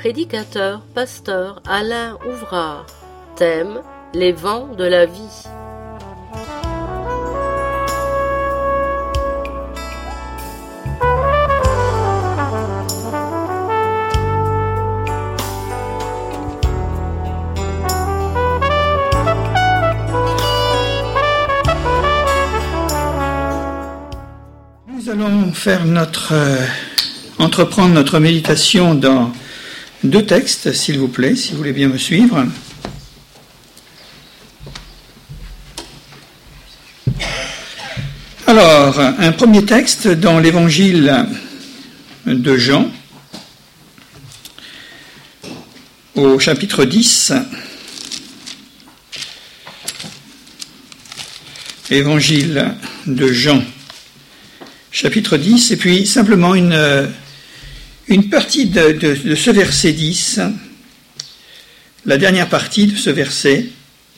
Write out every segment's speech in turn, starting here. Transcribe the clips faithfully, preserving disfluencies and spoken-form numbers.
Prédicateur, pasteur Alain Ouvrard. Thème: les vents de la vie. Nous allons faire notre, euh, entreprendre notre méditation dans deux textes, s'il vous plaît, si vous voulez bien me suivre. Alors, un premier texte dans l'évangile de Jean, au chapitre dix. Évangile de Jean, chapitre dix, et puis simplement une, une partie de, de, de ce verset dix, la dernière partie de ce verset.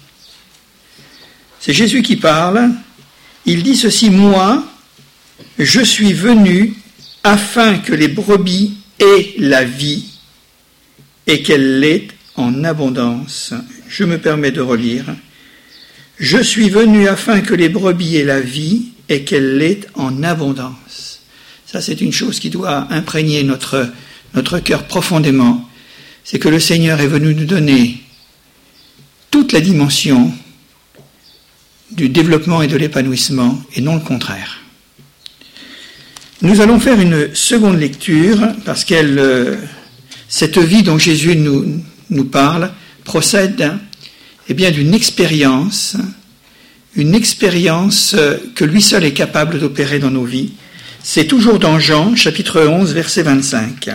C'est Jésus qui parle. Il dit ceci: moi, je suis venu afin que les brebis aient la vie et qu'elle l'ait en abondance. Je me permets de relire. Je suis venu afin que les brebis aient la vie et qu'elle l'ait en abondance. Ça, c'est une chose qui doit imprégner notre, notre cœur profondément. C'est que le Seigneur est venu nous donner toute la dimension du développement et de l'épanouissement, et non le contraire. Nous allons faire une seconde lecture, parce qu'elle, euh, cette vie dont Jésus nous, nous parle procède eh bien, d'une expérience, une expérience que lui seul est capable d'opérer dans nos vies. C'est toujours dans Jean, chapitre onze, verset vingt-cinq.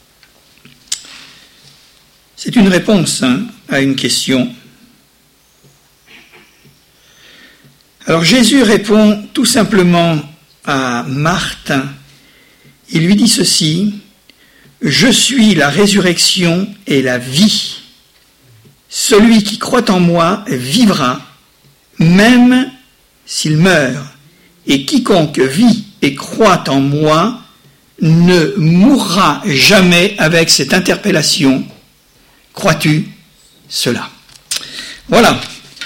C'est une réponse hein, à une question. Alors Jésus répond tout simplement à Marthe. Il lui dit ceci: je suis la résurrection et la vie. Celui qui croit en moi vivra, même s'il meurt. Et quiconque vit et croit en moi ne mourra jamais. Avec cette interpellation, crois-tu cela? Voilà.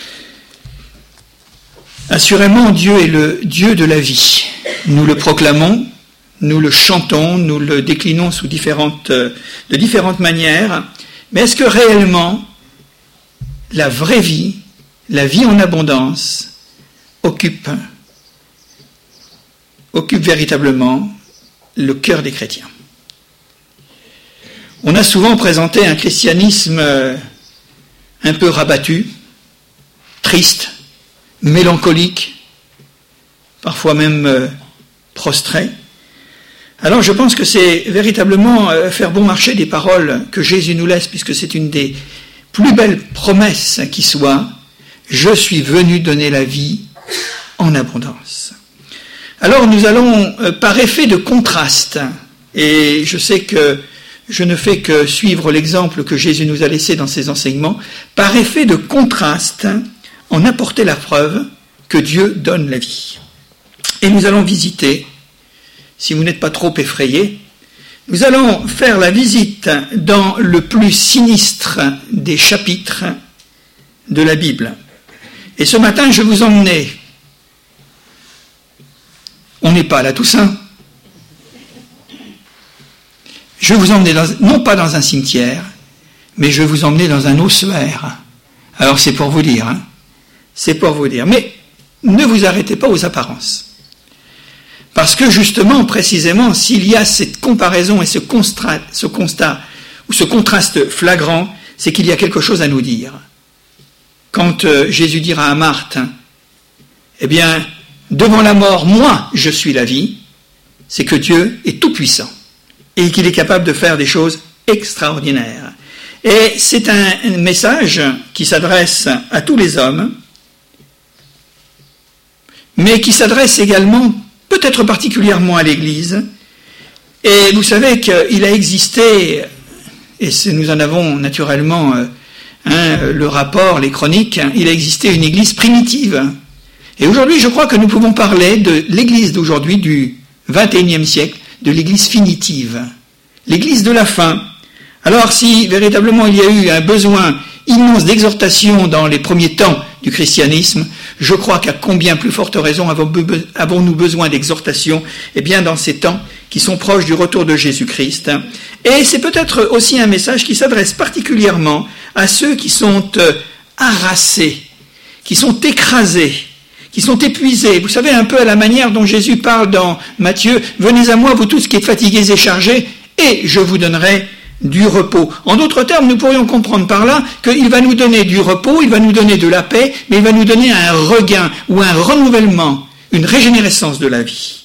Assurément, Dieu est le Dieu de la vie. Nous le proclamons, nous le chantons, nous le déclinons sous différentes, de différentes manières. Mais est-ce que réellement, la vraie vie, la vie en abondance, occupe, occupe véritablement le cœur des chrétiens? On a souvent présenté un christianisme un peu rabattu, triste, mélancolique, parfois même euh, prostré. Alors je pense que c'est véritablement euh, faire bon marché des paroles que Jésus nous laisse, puisque c'est une des plus belles promesses qui soit: je suis venu donner la vie en abondance. Alors nous allons, euh, par effet de contraste, et je sais que je ne fais que suivre l'exemple que Jésus nous a laissé dans ses enseignements, par effet de contraste, en apporter la preuve que Dieu donne la vie. Et nous allons visiter, si vous n'êtes pas trop effrayés, nous allons faire la visite dans le plus sinistre des chapitres de la Bible. Et ce matin, je vous emmenais, on n'est pas à la Toussaint, je vais vous emmener dans, non pas dans un cimetière, mais je vais vous emmener dans un ossuaire. Alors c'est pour vous dire, hein. C'est pour vous dire. Mais ne vous arrêtez pas aux apparences. Parce que justement, précisément, s'il y a cette comparaison et ce constat, ce constat ou ce contraste flagrant, c'est qu'il y a quelque chose à nous dire. Quand euh, Jésus dira à Marthe, eh bien, devant la mort, moi, je suis la vie, c'est que Dieu est tout-puissant et qu'il est capable de faire des choses extraordinaires. Et c'est un message qui s'adresse à tous les hommes, mais qui s'adresse également, peut-être particulièrement à l'Église. Et vous savez qu'il a existé, et nous en avons naturellement hein, le rapport, les chroniques, il a existé une Église primitive. Et aujourd'hui, je crois que nous pouvons parler de l'Église d'aujourd'hui, du vingt et unième siècle, de l'Église finitive, l'Église de la fin. Alors si véritablement il y a eu un besoin immense d'exhortation dans les premiers temps du christianisme, je crois qu'à combien plus forte raison avons-nous besoin d'exhortation, eh bien dans ces temps qui sont proches du retour de Jésus-Christ. Et c'est peut-être aussi un message qui s'adresse particulièrement à ceux qui sont harassés, qui sont écrasés, qui sont épuisés. Vous savez, un peu à la manière dont Jésus parle dans Matthieu, « Venez à moi, vous tous qui êtes fatigués et chargés, et je vous donnerai du repos. » En d'autres termes, nous pourrions comprendre par là qu'il va nous donner du repos, il va nous donner de la paix, mais il va nous donner un regain ou un renouvellement, une régénérescence de la vie.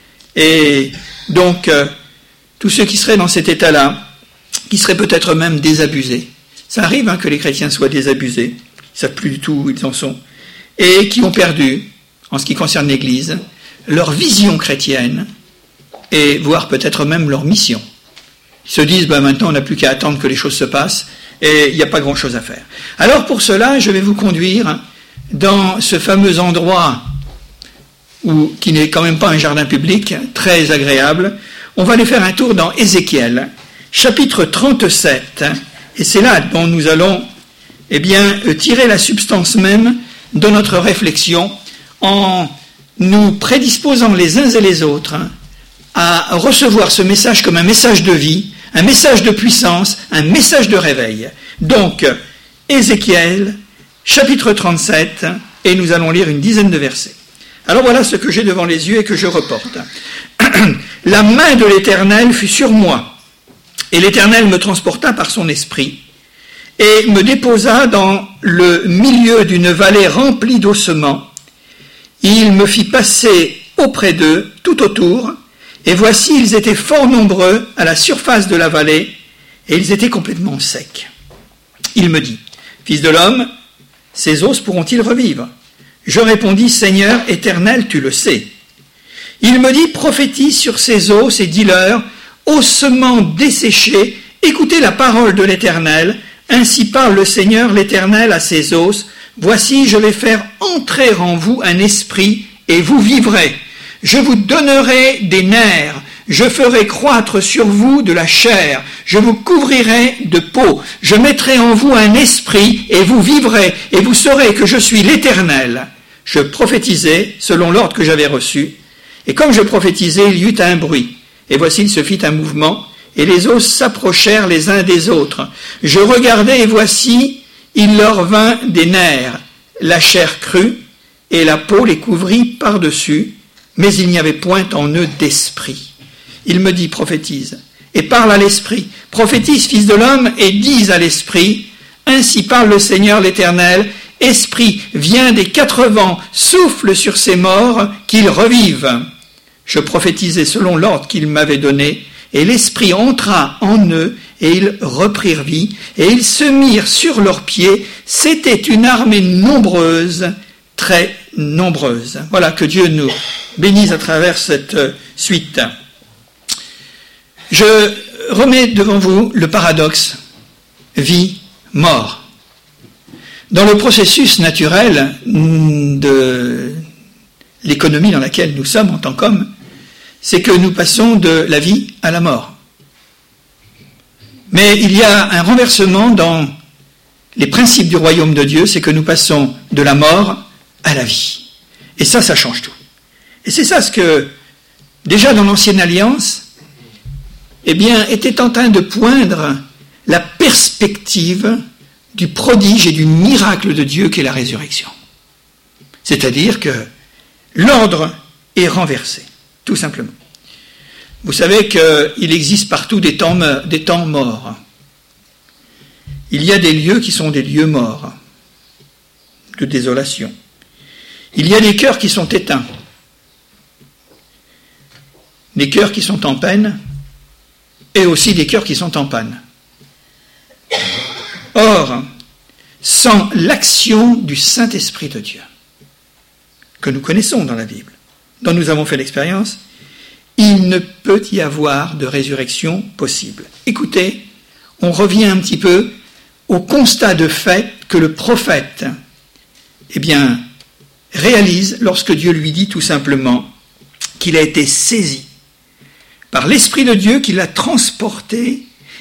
Et donc, euh, tous ceux qui seraient dans cet état-là, qui seraient peut-être même désabusés, ça arrive hein, que les chrétiens soient désabusés, ils ne savent plus du tout où ils en sont, et qui ont perdu, en ce qui concerne l'Église, leur vision chrétienne, et voire peut-être même leur mission. Ils se disent, ben maintenant on n'a plus qu'à attendre que les choses se passent, et il n'y a pas grand-chose à faire. Alors pour cela, je vais vous conduire dans ce fameux endroit où, qui n'est quand même pas un jardin public, très agréable. On va aller faire un tour dans Ézéchiel, chapitre trente-sept, et c'est là dont nous allons eh bien, tirer la substance même de notre réflexion en nous prédisposant les uns et les autres à recevoir ce message comme un message de vie, un message de puissance, un message de réveil. Donc, Ézéchiel, chapitre trente-sept, et nous allons lire une dizaine de versets. Alors voilà ce que j'ai devant les yeux et que je reporte. La main de l'Éternel fut sur moi, et l'Éternel me transporta par son esprit, et me déposa dans le milieu d'une vallée remplie d'ossements. Il me fit passer auprès d'eux, tout autour, et voici, ils étaient fort nombreux à la surface de la vallée, et ils étaient complètement secs. Il me dit, « Fils de l'homme, ces os pourront-ils revivre ?» Je répondis, « Seigneur éternel, tu le sais. » Il me dit, « Prophétise sur ces os et dis-leur, ossements desséchés, écoutez la parole de l'Éternel, ainsi parle le Seigneur l'Éternel à ses os, voici je vais faire entrer en vous un esprit et vous vivrez. Je vous donnerai des nerfs, je ferai croître sur vous de la chair, je vous couvrirai de peau, je mettrai en vous un esprit et vous vivrez et vous saurez que je suis l'Éternel. Je prophétisai selon l'ordre que j'avais reçu, et comme je prophétisais, il y eut un bruit, et voici il se fit un mouvement, et les os s'approchèrent les uns des autres. Je regardai, et voici, il leur vint des nerfs. La chair crut, et la peau les couvrit par-dessus, mais il n'y avait point en eux d'esprit. Il me dit, prophétise, et parle à l'esprit. Prophétise, fils de l'homme, et dis à l'esprit, ainsi parle le Seigneur l'Éternel, esprit, viens des quatre vents, souffle sur ces morts, qu'ils revivent. Je prophétisai selon l'ordre qu'il m'avait donné, et l'esprit entra en eux, et ils reprirent vie, et ils se mirent sur leurs pieds. C'était une armée nombreuse, très nombreuse. Voilà, que Dieu nous bénisse à travers cette suite. Je remets devant vous le paradoxe vie, mort. Dans le processus naturel de l'économie dans laquelle nous sommes en tant qu'hommes, c'est que nous passons de la vie à la mort. Mais il y a un renversement dans les principes du royaume de Dieu, c'est que nous passons de la mort à la vie. Et ça, ça change tout. Et c'est ça ce que, déjà dans l'Ancienne Alliance, eh bien, était en train de poindre la perspective du prodige et du miracle de Dieu qu'est la résurrection. C'est-à-dire que l'ordre est renversé, tout simplement. Vous savez qu'il existe partout des temps, des temps morts. Il y a des lieux qui sont des lieux morts, de désolation. Il y a des cœurs qui sont éteints, des cœurs qui sont en peine, et aussi des cœurs qui sont en panne. Or, sans l'action du Saint-Esprit de Dieu, que nous connaissons dans la Bible, dont nous avons fait l'expérience, il ne peut y avoir de résurrection possible. Écoutez, on revient un petit peu au constat de fait que le prophète, eh bien, réalise lorsque Dieu lui dit tout simplement qu'il a été saisi par l'Esprit de Dieu qui l'a transporté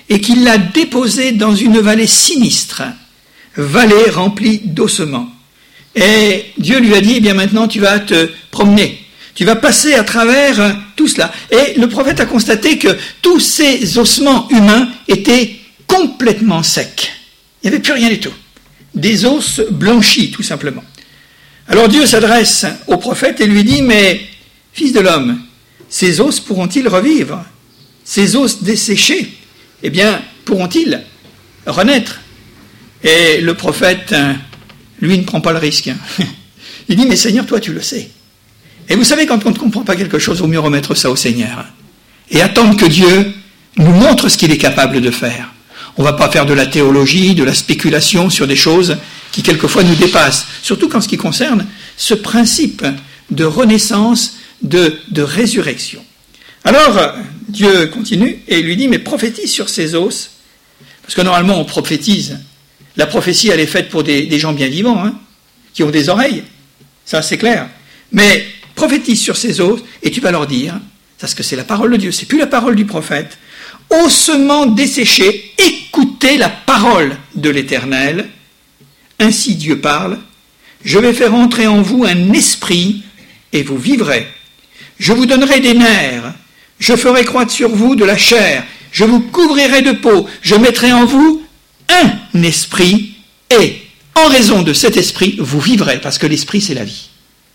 et qu'il l'a déposé dans une vallée sinistre, vallée remplie d'ossements. Et Dieu lui a dit, eh bien maintenant tu vas te promener, tu vas passer à travers tout cela. Et le prophète a constaté que tous ces ossements humains étaient complètement secs. Il n'y avait plus rien du tout. Des os blanchis, tout simplement. Alors Dieu s'adresse au prophète et lui dit, mais fils de l'homme, ces os pourront-ils revivre? Ces os desséchés, eh bien, pourront-ils renaître? Et le prophète, lui, ne prend pas le risque. Il dit, mais Seigneur, toi, tu le sais. Et vous savez, quand on ne comprend pas quelque chose, il vaut mieux remettre ça au Seigneur. Et attendre que Dieu nous montre ce qu'il est capable de faire. On ne va pas faire de la théologie, de la spéculation sur des choses qui, quelquefois, nous dépassent. Surtout en ce qui concerne ce principe de renaissance, de, de résurrection. Alors, Dieu continue et lui dit, mais prophétise sur ces os. Parce que normalement, on prophétise. La prophétie, elle est faite pour des, des gens bien vivants, hein, qui ont des oreilles. Ça, c'est clair. Mais prophétise sur ces os et tu vas leur dire, parce que c'est la parole de Dieu, c'est plus la parole du prophète, ossements desséchés, écoutez la parole de l'Éternel. Ainsi Dieu parle, je vais faire entrer en vous un esprit et vous vivrez. Je vous donnerai des nerfs, je ferai croître sur vous de la chair, je vous couvrirai de peau, je mettrai en vous un esprit et en raison de cet esprit, vous vivrez, parce que l'esprit c'est la vie.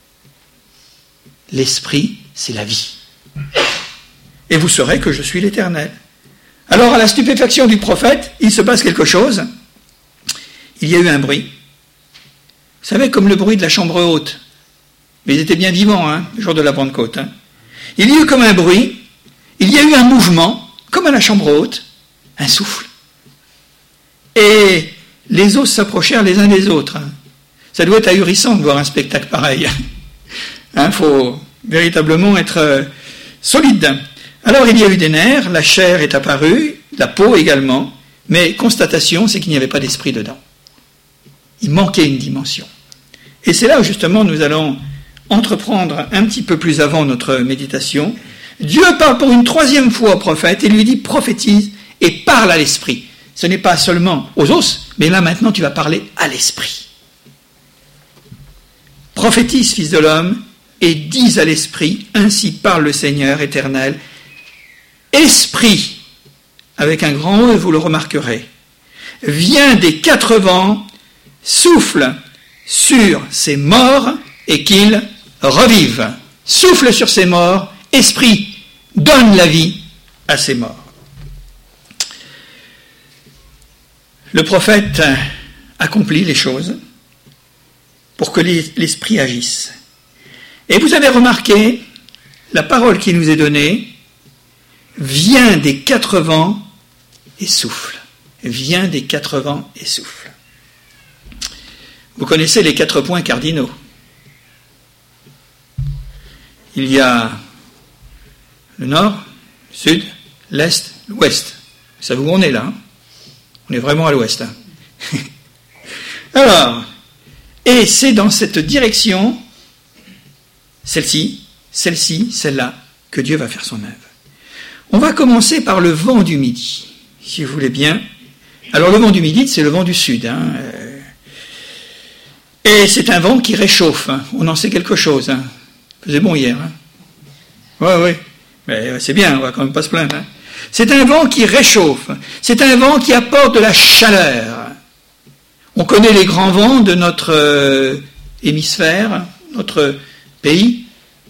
L'esprit c'est la vie. Et vous saurez que je suis l'Éternel. Alors à la stupéfaction du prophète, il se passe quelque chose. Il y a eu un bruit. Vous savez, comme le bruit de la chambre haute. Mais ils étaient bien vivants, hein, le jour de la Pentecôte. Hein. Il y a eu comme un bruit, il y a eu un mouvement, comme à la chambre haute, un souffle. Et les os s'approchèrent les uns des autres. Hein. Ça doit être ahurissant de voir un spectacle pareil. Il hein, faut véritablement être euh, solide. Alors il y a eu des nerfs, la chair est apparue, la peau également, mais constatation, c'est qu'il n'y avait pas d'esprit dedans. Il manquait une dimension. Et c'est là où justement nous allons entreprendre un petit peu plus avant notre méditation. Dieu parle pour une troisième fois au prophète et lui dit prophétise et parle à l'esprit. Ce n'est pas seulement aux os, mais là maintenant tu vas parler à l'esprit. Prophétise, fils de l'homme, et dis à l'esprit, ainsi parle le Seigneur éternel. Esprit, avec un grand E, vous le remarquerez, vient des quatre vents, souffle sur ces morts et qu'ils revivent. Souffle sur ces morts, esprit, donne la vie à ces morts. Le prophète accomplit les choses pour que l'esprit agisse. Et vous avez remarqué, la parole qui nous est donnée vient des quatre vents et souffle. Vient des quatre vents et souffle. Vous connaissez les quatre points cardinaux. Il y a le nord, le sud, l'est, l'ouest. Vous savez où on est là, hein? On est vraiment à l'ouest. Hein. Alors, et c'est dans cette direction, celle-ci, celle-ci, celle-là, que Dieu va faire son œuvre. On va commencer par le vent du midi, si vous voulez bien. Alors le vent du midi, c'est le vent du sud. Hein. Et c'est un vent qui réchauffe. Hein. On en sait quelque chose. Hein. Il faisait bon hier. Hein. Ouais, ouais. Mais c'est bien, on va quand même pas se plaindre. Hein. C'est un vent qui réchauffe. C'est un vent qui apporte de la chaleur. On connaît les grands vents de notre euh, hémisphère, notre pays.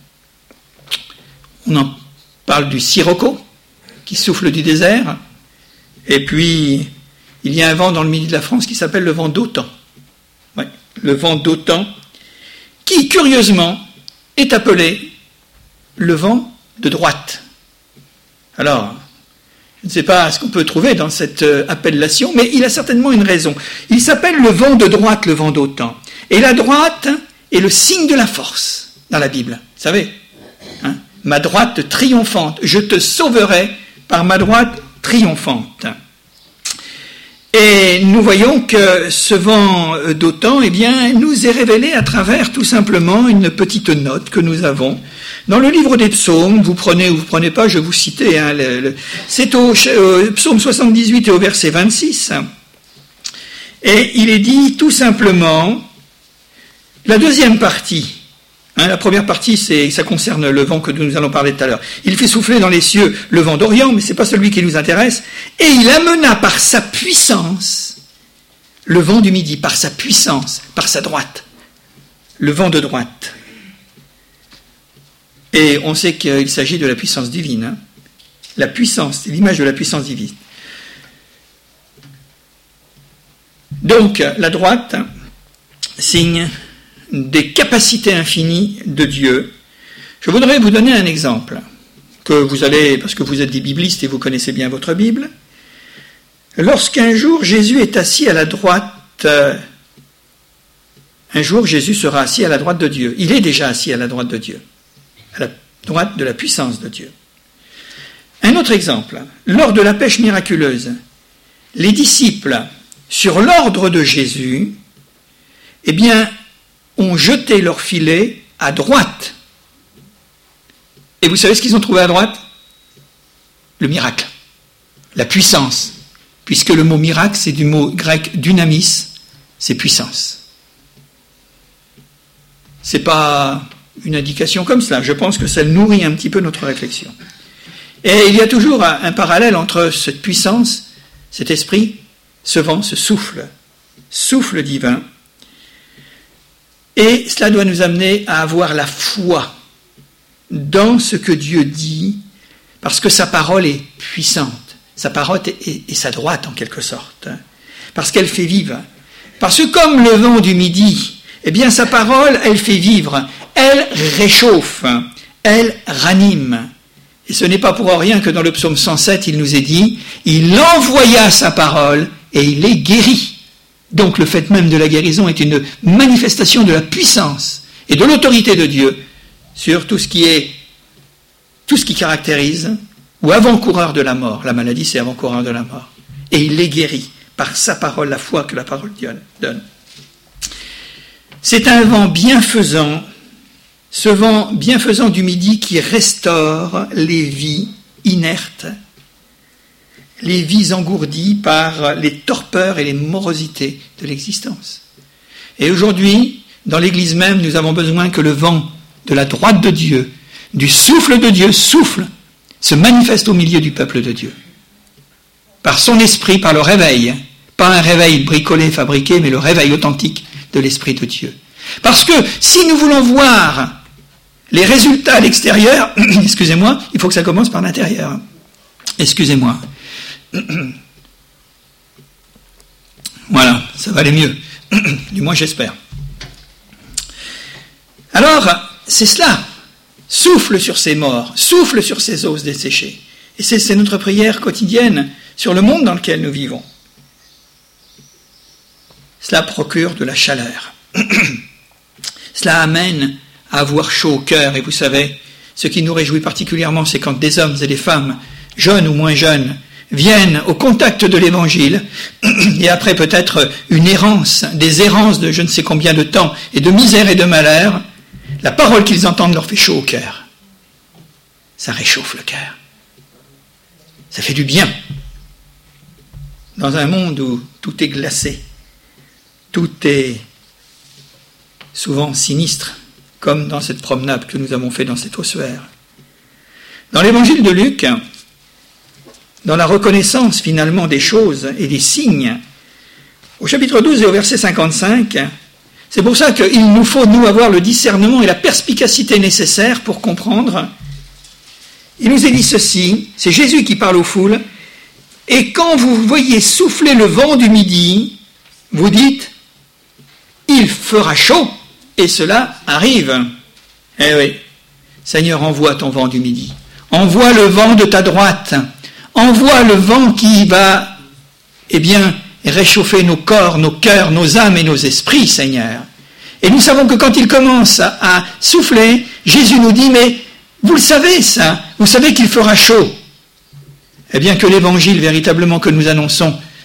On en parle du sirocco, qui souffle du désert. Et puis, il y a un vent dans le midi de la France qui s'appelle le vent d'Autan. Ouais, le vent d'Autan, qui, curieusement, est appelé le vent de droite. Alors, je ne sais pas ce qu'on peut trouver dans cette appellation, mais il a certainement une raison. Il s'appelle le vent de droite, le vent d'Autan. Et la droite est le signe de la force dans la Bible. Vous savez, hein, ma droite triomphante, je te sauverai par ma droite triomphante. Et nous voyons que ce vent d'autant, eh bien, nous est révélé à travers tout simplement une petite note que nous avons dans le livre des psaumes. Vous prenez ou vous prenez pas, je vais vous citer, hein, le, le, c'est au euh, psaume soixante-dix-huit et au verset vingt-six. Et il est dit tout simplement, la deuxième partie, hein, la première partie, c'est, ça concerne le vent que nous allons parler tout à l'heure. Il fait souffler dans les cieux le vent d'Orient, mais ce n'est pas celui qui nous intéresse. Et il amena par sa puissance le vent du midi, par sa puissance, par sa droite, le vent de droite. Et on sait qu'il s'agit de la puissance divine. Hein. La puissance, c'est l'image de la puissance divine. Donc, la droite, signe des capacités infinies de Dieu. Je voudrais vous donner un exemple, que vous allez, parce que vous êtes des biblistes et vous connaissez bien votre Bible. Lorsqu'un jour Jésus est assis à la droite, euh, un jour Jésus sera assis à la droite de Dieu. Il est déjà assis à la droite de Dieu, à la droite de la puissance de Dieu. Un autre exemple, lors de la pêche miraculeuse, les disciples, sur l'ordre de Jésus, eh bien, ont jeté leur filet à droite. Et vous savez ce qu'ils ont trouvé à droite? Le miracle, la puissance, puisque le mot miracle, c'est du mot grec dynamis, c'est puissance. C'est pas une indication comme cela, je pense que ça nourrit un petit peu notre réflexion. Et il y a toujours un, un parallèle entre cette puissance, cet esprit, ce vent, ce souffle, souffle divin, et cela doit nous amener à avoir la foi dans ce que Dieu dit, parce que sa parole est puissante, sa parole est, est, est sa droite en quelque sorte, parce qu'elle fait vivre. Parce que comme le vent du midi, eh bien sa parole, elle fait vivre, elle réchauffe, elle ranime. Et ce n'est pas pour rien que dans le psaume cent sept, il nous est dit, il envoya sa parole et il les guérit. Donc le fait même de la guérison est une manifestation de la puissance et de l'autorité de Dieu sur tout ce qui est, tout ce qui caractérise ou avant-coureur de la mort. La maladie, c'est avant-coureur de la mort. Et il les guérit par sa parole, la foi que la parole donne. C'est un vent bienfaisant, ce vent bienfaisant du midi qui restaure les vies inertes, les vies engourdies par les torpeurs et les morosités de l'existence. Et aujourd'hui, dans l'Église même, nous avons besoin que le vent de la droite de Dieu, du souffle de Dieu, souffle, se manifeste au milieu du peuple de Dieu. Par son esprit, par le réveil, pas un réveil bricolé, fabriqué, mais le réveil authentique de l'Esprit de Dieu. Parce que si nous voulons voir les résultats à l'extérieur, excusez-moi, il faut que ça commence par l'intérieur. Excusez-moi. Voilà, ça va aller mieux. Du moins j'espère. Alors, c'est cela. Souffle sur ces morts, souffle sur ces os desséchés. Et c'est, c'est notre prière quotidienne sur le monde dans lequel nous vivons. Cela procure de la chaleur. Cela amène à avoir chaud au cœur. Et vous savez, ce qui nous réjouit particulièrement, c'est quand des hommes et des femmes, jeunes ou moins jeunes, viennent au contact de l'Évangile, et après peut-être une errance, des errances de je ne sais combien de temps, et de misère et de malheur, la parole qu'ils entendent leur fait chaud au cœur. Ça réchauffe le cœur. Ça fait du bien. Dans un monde où tout est glacé, tout est souvent sinistre, comme dans cette promenade que nous avons fait dans cet ossuaire. Dans l'évangile de Luc, dans la reconnaissance finalement des choses et des signes, au chapitre douze et au verset cinquante-cinq, c'est pour ça qu'il nous faut, nous, avoir le discernement et la perspicacité nécessaires pour comprendre. Il nous est dit ceci, c'est Jésus qui parle aux foules, « Et quand vous voyez souffler le vent du midi, vous dites, il fera chaud, et cela arrive. » Eh oui, Seigneur, envoie ton vent du midi, envoie le vent de ta droite, envoie le vent qui va, eh bien, réchauffer nos corps, nos cœurs, nos âmes et nos esprits, Seigneur. Et nous savons que quand il commence à, à souffler, Jésus nous dit, mais vous le savez ça, vous savez qu'il fera chaud. Eh bien que l'évangile véritablement que nous annonçons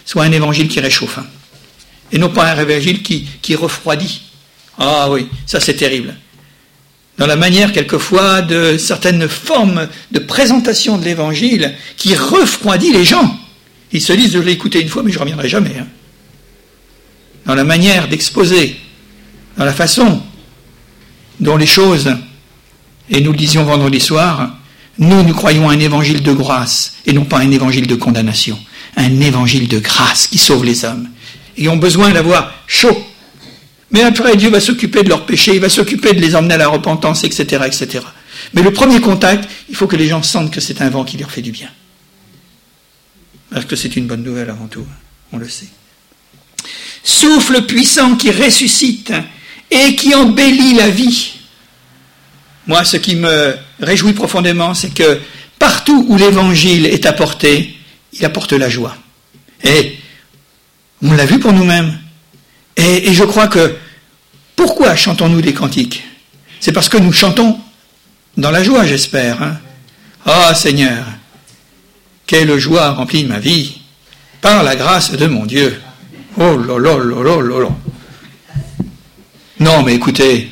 soit un évangile qui réchauffe, hein, et non pas un évangile qui, qui refroidit. Ah oui, ça c'est terrible. Dans la manière, quelquefois, de certaines formes de présentation de l'évangile qui refroidit les gens. Ils se disent, je l'ai écouté une fois, mais je ne reviendrai jamais. Hein. Dans la manière d'exposer, dans la façon dont les choses, et nous le disions vendredi soir, nous, nous croyons à un évangile de grâce, et non pas un évangile de condamnation. Un évangile de grâce qui sauve les hommes. Ils ont besoin d'avoir chaud. Mais après, Dieu va s'occuper de leurs péchés, il va s'occuper de les emmener à la repentance, et cetera, et cetera. Mais le premier contact, il faut que les gens sentent que c'est un vent qui leur fait du bien. Parce que c'est une bonne nouvelle avant tout, on le sait. Souffle puissant qui ressuscite et qui embellit la vie. Moi, ce qui me réjouit profondément, c'est que partout où l'évangile est apporté, il apporte la joie. Et on l'a vu pour nous-mêmes. Et, et je crois que, pourquoi chantons-nous des cantiques? C'est parce que nous chantons dans la joie, j'espère. Hein. Oh Seigneur, quelle joie remplit ma vie, par la grâce de mon Dieu. Oh là là là là là là. Non, mais écoutez,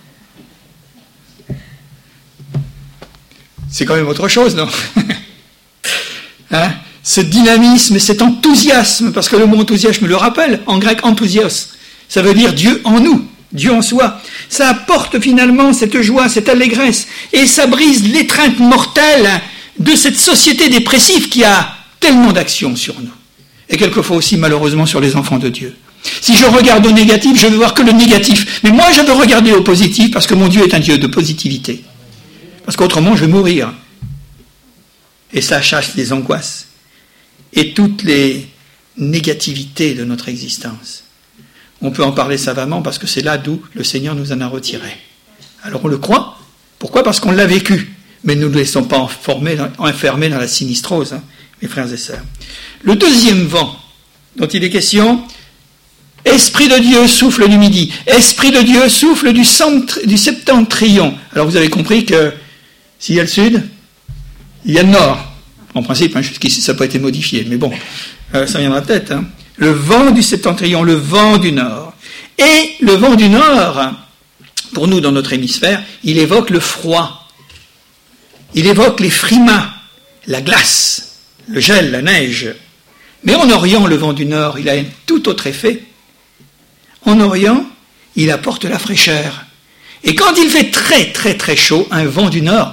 c'est quand même autre chose, non? Hein? Ce dynamisme et cet enthousiasme, parce que le mot enthousiasme me le rappelle, en grec enthousios, ça veut dire Dieu en nous, Dieu en soi. Ça apporte finalement cette joie, cette allégresse, et ça brise l'étreinte mortelle de cette société dépressive qui a tellement d'actions sur nous, et quelquefois aussi malheureusement sur les enfants de Dieu. Si je regarde au négatif, je ne veux voir que le négatif, mais moi je veux regarder au positif, parce que mon Dieu est un Dieu de positivité, parce qu'autrement je vais mourir, et ça chasse les angoisses et toutes les négativités de notre existence. On peut en parler savamment parce que c'est là d'où le Seigneur nous en a retirés. Alors on le croit. Pourquoi? Parce qu'on l'a vécu. Mais nous ne nous laissons pas enfermer dans la sinistrose, hein, mes frères et sœurs. Le deuxième vent dont il est question, Esprit de Dieu souffle du midi, Esprit de Dieu souffle du, centre, du septentrion. Alors vous avez compris que s'il y a le sud, il y a le nord. En principe, hein, jusqu'ici, ça n'a pas été modifié, mais bon, euh, ça viendra peut-être. Hein. Le vent du septentrion, le vent du nord. Et le vent du nord, pour nous, dans notre hémisphère, il évoque le froid. Il évoque les frimas, la glace, le gel, la neige. Mais en Orient, le vent du nord, il a un tout autre effet. En Orient, il apporte la fraîcheur. Et quand il fait très, très, très chaud, un vent du nord,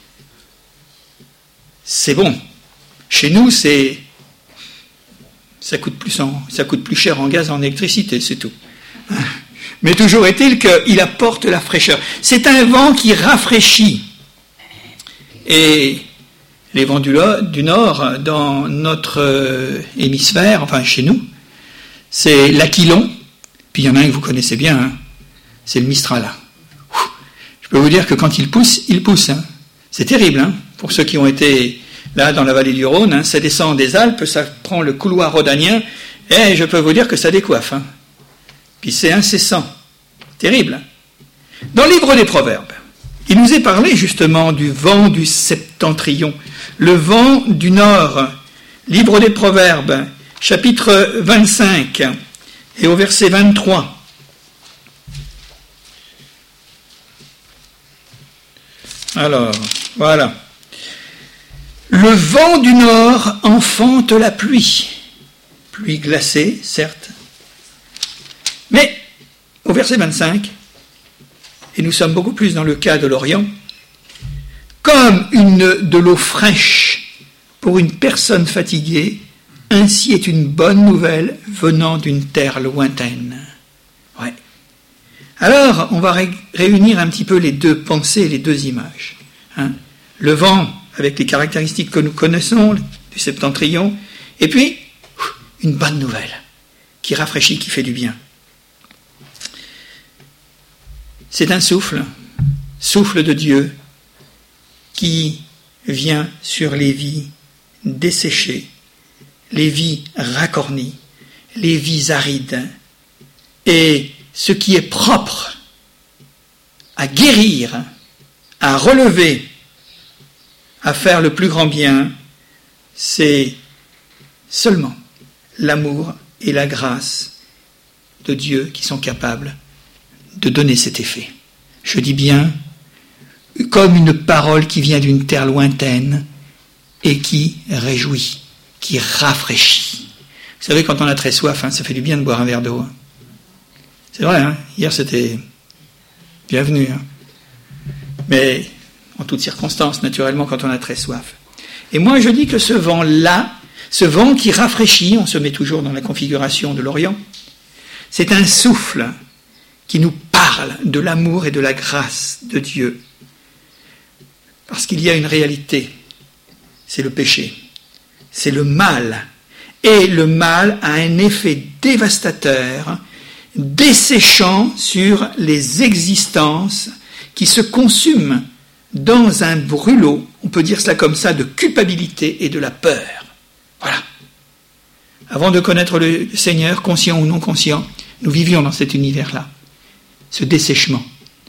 c'est bon. Chez nous, c'est ça coûte plus en, ça coûte plus cher en gaz, en électricité, c'est tout. Mais toujours est-il qu'il apporte la fraîcheur. C'est un vent qui rafraîchit. Et les vents du, du nord, dans notre hémisphère, enfin chez nous, c'est l'aquilon. Puis il y en a un que vous connaissez bien, hein, c'est le mistral. Je peux vous dire que quand il pousse, il pousse. Hein. C'est terrible, hein. Pour ceux qui ont été là dans la vallée du Rhône, hein, ça descend des Alpes, ça prend le couloir rhodanien, et je peux vous dire que ça décoiffe. Hein. Puis c'est incessant. Terrible. Dans le livre des Proverbes, il nous est parlé justement du vent du septentrion, le vent du nord. Livre des Proverbes, chapitre vingt-cinq, et au verset vingt-trois. Alors, voilà. Le vent du nord enfante la pluie. Pluie glacée, certes. Mais, au verset vingt-cinq, et nous sommes beaucoup plus dans le cas de l'Orient, comme une, de l'eau fraîche pour une personne fatiguée, ainsi est une bonne nouvelle venant d'une terre lointaine. Ouais. Alors, on va ré- réunir un petit peu les deux pensées, les deux images. Hein. Le vent, avec les caractéristiques que nous connaissons, du septentrion, et puis, une bonne nouvelle, qui rafraîchit, qui fait du bien. C'est un souffle, souffle de Dieu, qui vient sur les vies desséchées, les vies racornies, les vies arides, et ce qui est propre à guérir, à relever, à faire le plus grand bien, c'est seulement l'amour et la grâce de Dieu qui sont capables de donner cet effet. Je dis bien, comme une parole qui vient d'une terre lointaine et qui réjouit, qui rafraîchit. Vous savez, quand on a très soif, hein, ça fait du bien de boire un verre d'eau. Hein. C'est vrai, hein, hier c'était bienvenu. Hein. Mais en toutes circonstances, naturellement, quand on a très soif. Et moi, je dis que ce vent-là, ce vent qui rafraîchit, on se met toujours dans la configuration de l'Orient, c'est un souffle qui nous parle de l'amour et de la grâce de Dieu. Parce qu'il y a une réalité, c'est le péché, c'est le mal. Et le mal a un effet dévastateur, desséchant sur les existences qui se consument dans un brûlot, on peut dire cela comme ça, de culpabilité et de la peur. Voilà. Avant de connaître le Seigneur, conscient ou non conscient, nous vivions dans cet univers-là. Ce dessèchement,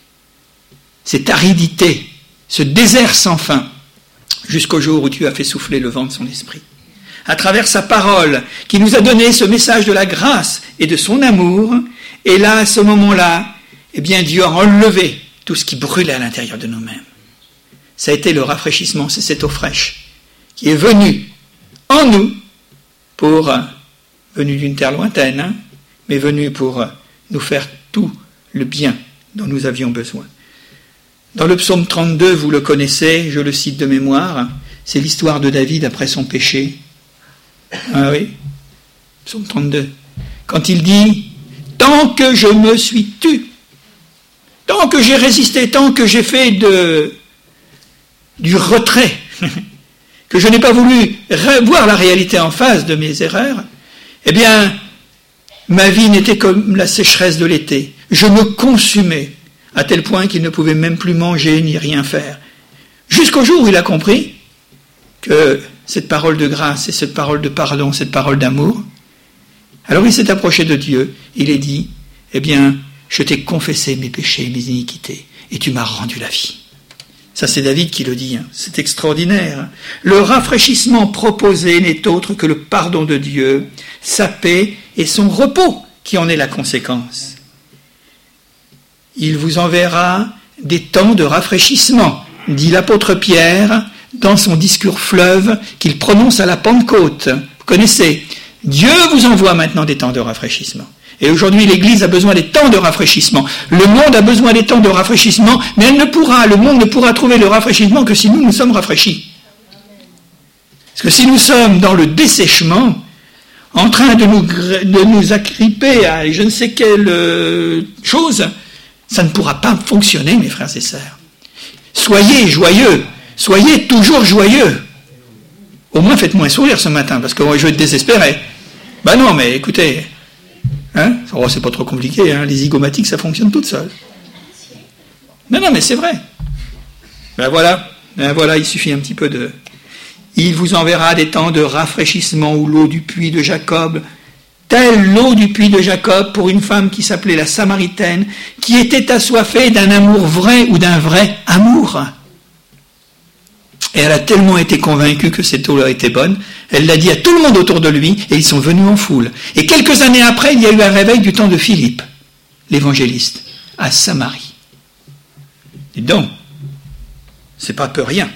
cette aridité, ce désert sans fin, jusqu'au jour où Dieu a fait souffler le vent de son esprit. À travers sa parole, qui nous a donné ce message de la grâce et de son amour, et là, à ce moment-là, eh bien, Dieu a enlevé tout ce qui brûlait à l'intérieur de nous-mêmes. Ça a été le rafraîchissement, c'est cette eau fraîche qui est venue en nous, pour, venue d'une terre lointaine, hein, mais venue pour nous faire tout le bien dont nous avions besoin. Dans le psaume trente-deux, vous le connaissez, je le cite de mémoire, c'est l'histoire de David après son péché. Ah oui, psaume trente-deux. Quand il dit « Tant que je me suis tu, tant que j'ai résisté, tant que j'ai fait de, du retrait, que je n'ai pas voulu voir la réalité en face de mes erreurs, eh bien, ma vie n'était comme la sécheresse de l'été. Je me consumais, à tel point qu'il ne pouvait même plus manger ni rien faire. Jusqu'au jour où il a compris que cette parole de grâce et cette parole de pardon, cette parole d'amour, alors il s'est approché de Dieu, il est dit, eh bien, je t'ai confessé mes péchés, mes iniquités, et tu m'as rendu la vie. Ça, c'est David qui le dit, hein. C'est extraordinaire. Le rafraîchissement proposé n'est autre que le pardon de Dieu, sa paix et son repos qui en est la conséquence. Il vous enverra des temps de rafraîchissement, dit l'apôtre Pierre dans son discours fleuve qu'il prononce à la Pentecôte. Vous connaissez, Dieu vous envoie maintenant des temps de rafraîchissement. Et aujourd'hui, l'Église a besoin des temps de rafraîchissement. Le monde a besoin des temps de rafraîchissement, mais elle ne pourra, le monde ne pourra trouver le rafraîchissement que si nous, nous sommes rafraîchis. Parce que si nous sommes dans le dessèchement, en train de nous, de nous agripper à je ne sais quelle euh, chose, ça ne pourra pas fonctionner, mes frères et sœurs. Soyez joyeux, soyez toujours joyeux. Au moins faites-moi un sourire ce matin, parce que moi je vais être désespéré. Ben non, mais écoutez, hein, oh, c'est pas trop compliqué, hein, les zygomatiques ça fonctionne toutes seules. Non, non, mais c'est vrai. Ben voilà, ben voilà, il suffit un petit peu de... Il vous enverra des temps de rafraîchissement où l'eau du puits de Jacob, telle l'eau du puits de Jacob pour une femme qui s'appelait la Samaritaine, qui était assoiffée d'un amour vrai ou d'un vrai amour. Et elle a tellement été convaincue que cette eau-là était bonne, elle l'a dit à tout le monde autour de lui, et ils sont venus en foule. Et quelques années après, il y a eu un réveil du temps de Philippe, l'évangéliste, à Samarie. Et donc, c'est pas peu rien.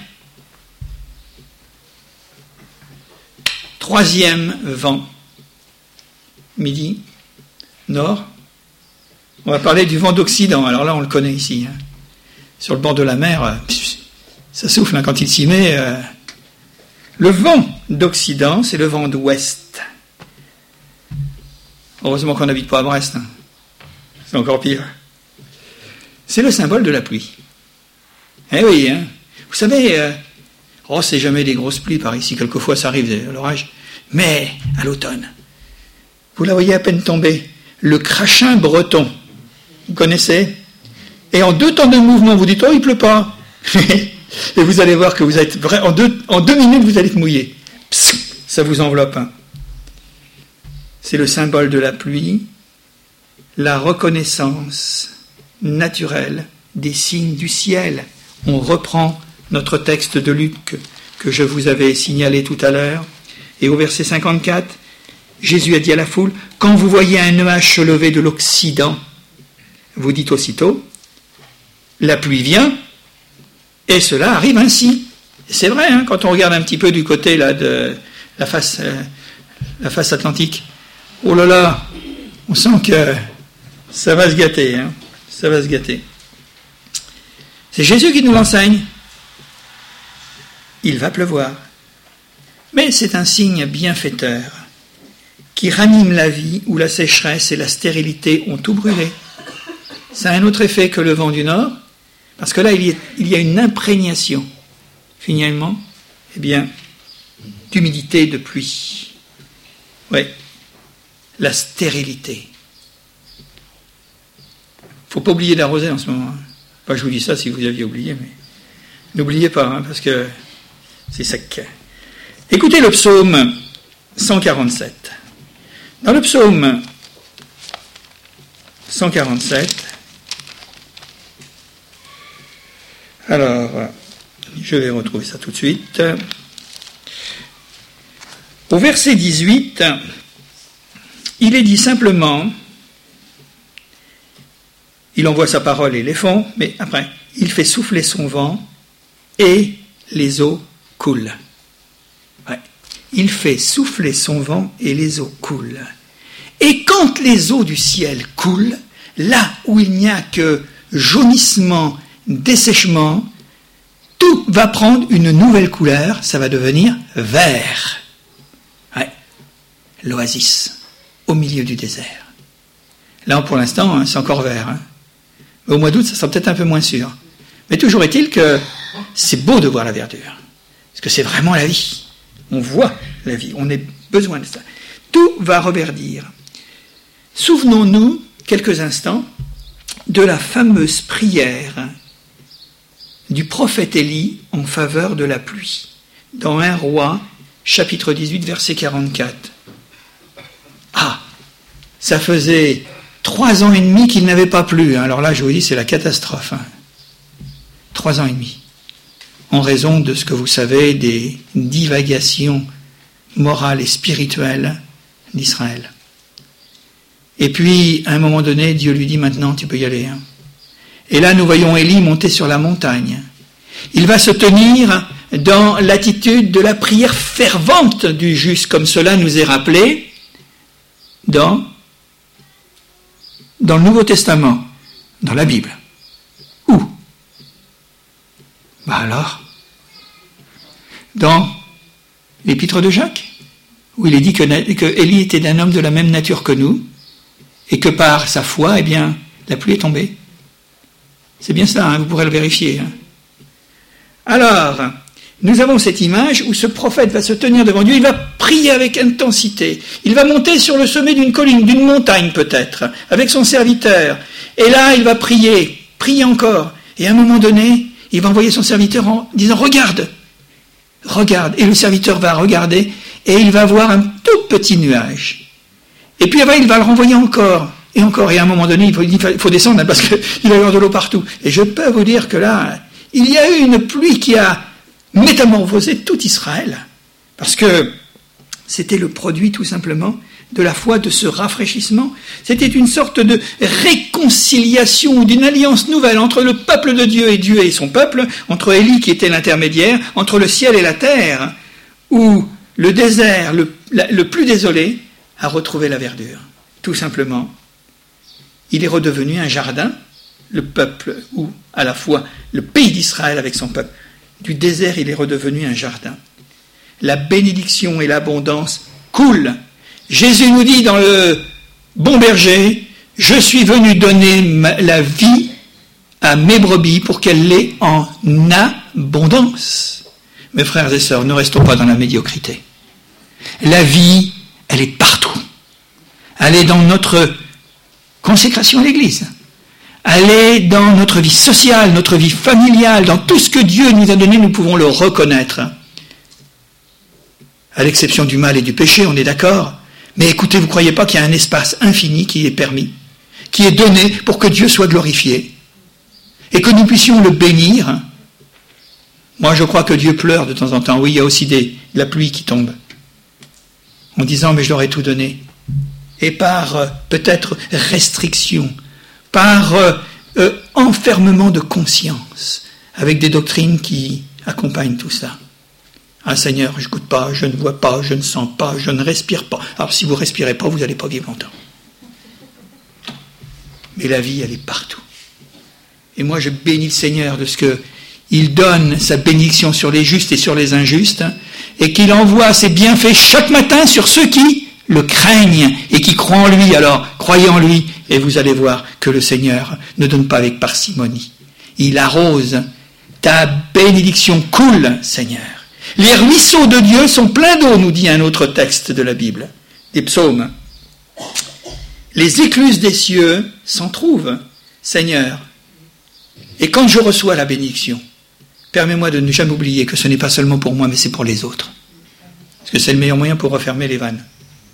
Troisième vent, midi, nord. On va parler du vent d'Occident. Alors là, on le connaît ici. Hein. Sur le bord de la mer, ça souffle hein, quand il s'y met. Euh... Le vent d'Occident, c'est le vent d'Ouest. Heureusement qu'on n'habite pas à Brest. Hein. C'est encore pire. C'est le symbole de la pluie. Eh oui, hein. Vous savez... Euh... Oh, c'est jamais des grosses pluies par ici, quelquefois ça arrive, l'orage. Mais, à l'automne, vous la voyez à peine tomber, le crachin breton, vous connaissez? Et en deux temps de mouvement, vous dites, oh, il pleut pas. Et vous allez voir que vous êtes vrai, en deux, en deux minutes, vous allez être mouillé. Psst, ça vous enveloppe. Hein. C'est le symbole de la pluie, la reconnaissance naturelle des signes du ciel. On reprend notre texte de Luc que je vous avais signalé tout à l'heure, et au verset cinquante-quatre, Jésus a dit à la foule, quand vous voyez un nuage se lever de l'Occident, vous dites aussitôt, la pluie vient, et cela arrive ainsi. C'est vrai, hein, quand on regarde un petit peu du côté là, de la face, euh, la face atlantique, oh là là, on sent que ça va se gâter, hein, ça va se gâter. C'est Jésus qui nous l'enseigne. Il va pleuvoir. Mais c'est un signe bienfaiteur qui ranime la vie où la sécheresse et la stérilité ont tout brûlé. Ça a un autre effet que le vent du nord, parce que là, il y a, il y a une imprégnation, finalement, eh bien, d'humidité, de pluie. Oui, la stérilité. Il ne faut pas oublier d'arroser en ce moment. Enfin, je vous dis ça si vous aviez oublié, mais n'oubliez pas, hein, parce que c'est sec. Écoutez le psaume cent quarante-sept. Dans le psaume cent quarante-sept, alors, je vais retrouver ça tout de suite. Au verset dix-huit, il est dit simplement, il envoie sa parole et les fond, mais après, il fait souffler son vent et les eaux coulent. Ouais. Il fait souffler son vent et les eaux coulent. Et quand les eaux du ciel coulent, là où il n'y a que jaunissement, dessèchement, tout va prendre une nouvelle couleur, ça va devenir vert. Ouais. L'oasis, au milieu du désert. Là, pour l'instant, hein, c'est encore vert. Hein. Au mois d'août, ça sera peut-être un peu moins sûr. Mais toujours est-il que c'est beau de voir la verdure. Parce que c'est vraiment la vie. On voit la vie, on a besoin de ça. Tout va reverdir. Souvenons-nous, quelques instants, de la fameuse prière du prophète Élie en faveur de la pluie. Dans un Roi, chapitre dix-huit, verset quarante-quatre. Ah, ça faisait trois ans et demi qu'il n'avait pas plu. Alors là, je vous dis, c'est la catastrophe. Hein. Trois ans et demi. En raison de ce que vous savez des divagations morales et spirituelles d'Israël. Et puis, à un moment donné, Dieu lui dit, maintenant, tu peux y aller. Hein. Et là, nous voyons Élie monter sur la montagne. Il va se tenir dans l'attitude de la prière fervente du juste, comme cela nous est rappelé dans, dans le Nouveau Testament, dans la Bible. Où? Bah alors, dans l'Épître de Jacques, où il est dit que, que Élie était d'un homme de la même nature que nous, et que par sa foi, eh bien, la pluie est tombée. C'est bien ça, hein, vous pourrez le vérifier. Hein. Alors, nous avons cette image où ce prophète va se tenir devant Dieu, il va prier avec intensité, il va monter sur le sommet d'une colline, d'une montagne peut-être, avec son serviteur, et là, il va prier, prier encore, et à un moment donné, il va envoyer son serviteur en disant « Regarde !» Regarde, et le serviteur va regarder, et il va voir un tout petit nuage. Et puis après, il va le renvoyer encore, et encore, et à un moment donné, il faut, il faut descendre, parce qu'il va y avoir de l'eau partout. Et je peux vous dire que là, il y a eu une pluie qui a métamorphosé tout Israël, parce que c'était le produit tout simplement de la foi, de ce rafraîchissement. C'était une sorte de réconciliation, d'une alliance nouvelle entre le peuple de Dieu et Dieu et son peuple, entre Élie qui était l'intermédiaire, entre le ciel et la terre, où le désert, le, la, le plus désolé, a retrouvé la verdure. Tout simplement, il est redevenu un jardin, le peuple, ou à la fois le pays d'Israël avec son peuple. Du désert, il est redevenu un jardin. La bénédiction et l'abondance coulent. Jésus nous dit dans le Bon Berger, « Je suis venu donner ma, la vie à mes brebis pour qu'elle l'ait en abondance. » Mes frères et sœurs, ne restons pas dans la médiocrité. La vie, elle est partout. Elle est dans notre consécration à l'Église. Elle est dans notre vie sociale, notre vie familiale, dans tout ce que Dieu nous a donné, nous pouvons le reconnaître. À l'exception du mal et du péché, on est d'accord. Mais écoutez, vous ne croyez pas qu'il y a un espace infini qui est permis, qui est donné pour que Dieu soit glorifié et que nous puissions le bénir. Moi, je crois que Dieu pleure de temps en temps. Oui, il y a aussi des, de la pluie qui tombe. en disant mais je leur ai tout donné. Et par euh, peut-être restriction, par euh, euh, enfermement de conscience, avec des doctrines qui accompagnent tout ça. Ah Seigneur, je ne goûte pas, je ne vois pas, je ne sens pas, je ne respire pas. Alors si vous ne respirez pas, vous n'allez pas vivre longtemps. Mais la vie, elle est partout. Et moi, je bénis le Seigneur de ce qu'il donne sa bénédiction sur les justes et sur les injustes, et qu'il envoie ses bienfaits chaque matin sur ceux qui le craignent et qui croient en lui. Alors, croyez en lui, et vous allez voir que le Seigneur ne donne pas avec parcimonie. Il arrose. Ta bénédiction coule, Seigneur. Les ruisseaux de Dieu sont pleins d'eau, nous dit un autre texte de la Bible, des psaumes. Les écluses des cieux s'en trouvent, Seigneur. Et quand je reçois la bénédiction, permets-moi de ne jamais oublier que ce n'est pas seulement pour moi, mais c'est pour les autres. Parce que c'est le meilleur moyen pour refermer les vannes.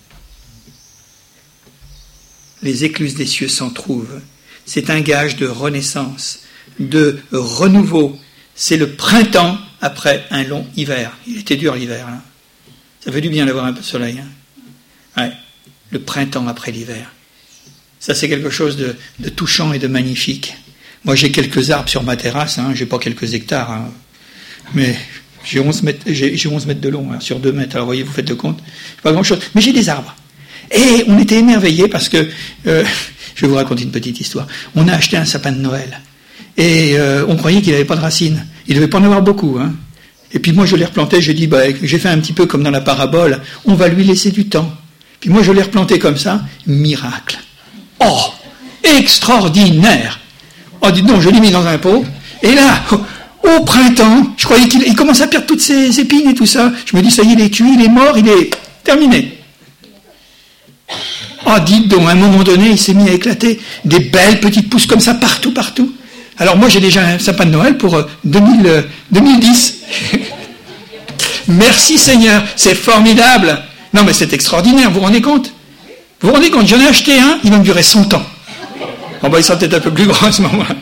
Les écluses des cieux s'en trouvent. C'est un gage de renaissance, de renouveau. C'est le printemps après un long hiver. Il était dur l'hiver, là. Ça fait du bien d'avoir un peu de soleil. Hein. Ouais. Le printemps après l'hiver. Ça, c'est quelque chose de, de touchant et de magnifique. Moi, j'ai quelques arbres sur ma terrasse, hein. J'ai pas quelques hectares, hein. Mais j'ai onze mètres, j'ai, j'ai onze mètres de long, hein, sur deux mètres. Alors, vous voyez, vous faites le compte. Pas grand-chose. Mais j'ai des arbres. Et on était émerveillés parce que, euh, je vais vous raconter une petite histoire. On a acheté un sapin de Noël. Et euh, on croyait qu'il n'avait pas de racines. Il ne devait pas en avoir beaucoup. Hein. Et puis moi, je l'ai replanté, j'ai dit, bah, j'ai fait un petit peu comme dans la parabole, on va lui laisser du temps. Puis moi, je l'ai replanté comme ça, miracle. Oh, extraordinaire. Oh, dites donc, je l'ai mis dans un pot. Et là, au, au printemps, je croyais qu'il il commence à perdre toutes ses épines et tout ça. Je me dis, ça y est, il est tué, il est mort, il est terminé. Oh, dites donc, à un moment donné, il s'est mis à éclater. Des belles petites pousses comme ça, partout, partout. Alors moi, j'ai déjà un sapin de Noël pour deux mille, deux mille dix. Merci Seigneur, c'est formidable. Non mais c'est extraordinaire, vous vous rendez compte? Vous vous rendez compte, j'en ai acheté un, il va me durer cent ans. Bon bah il sera peut-être un peu plus grand à ce moment-là.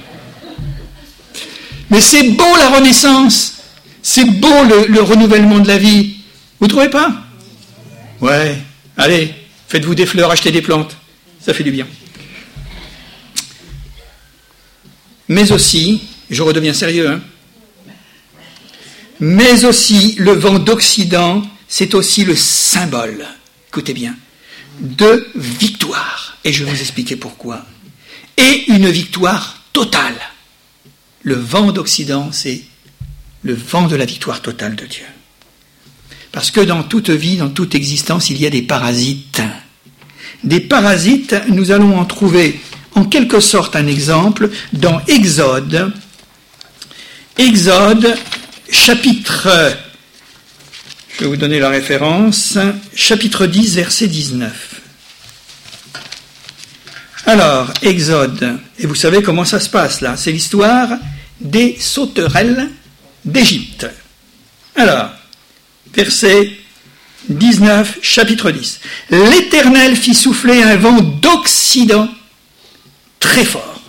Mais c'est beau la renaissance, c'est beau le, le renouvellement de la vie. Vous ne trouvez pas? Ouais, allez, faites-vous des fleurs, achetez des plantes, ça fait du bien. Mais aussi, je redeviens sérieux, hein, mais aussi le vent d'Occident, c'est aussi le symbole, écoutez bien, de victoire. Et je vais vous expliquer pourquoi. Et une victoire totale. Le vent d'Occident, c'est le vent de la victoire totale de Dieu. Parce que dans toute vie, dans toute existence, il y a des parasites. Des parasites, nous allons en trouver en quelque sorte un exemple dans Exode, Exode, chapitre, je vais vous donner la référence, chapitre dix, verset dix-neuf. Alors, Exode, et vous savez comment ça se passe là, c'est l'histoire des sauterelles d'Égypte. Alors, verset dix-neuf, chapitre dix. L'Éternel fit souffler un vent d'Occident très fort.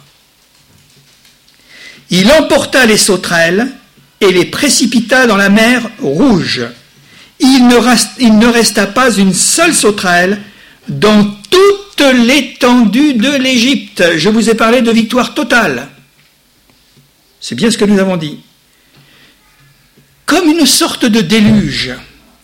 Il emporta les sauterelles et les précipita dans la mer Rouge. Il ne, resta, il ne resta pas une seule sauterelle dans toute l'étendue de l'Égypte. Je vous ai parlé de victoire totale. C'est bien ce que nous avons dit. Comme une sorte de déluge,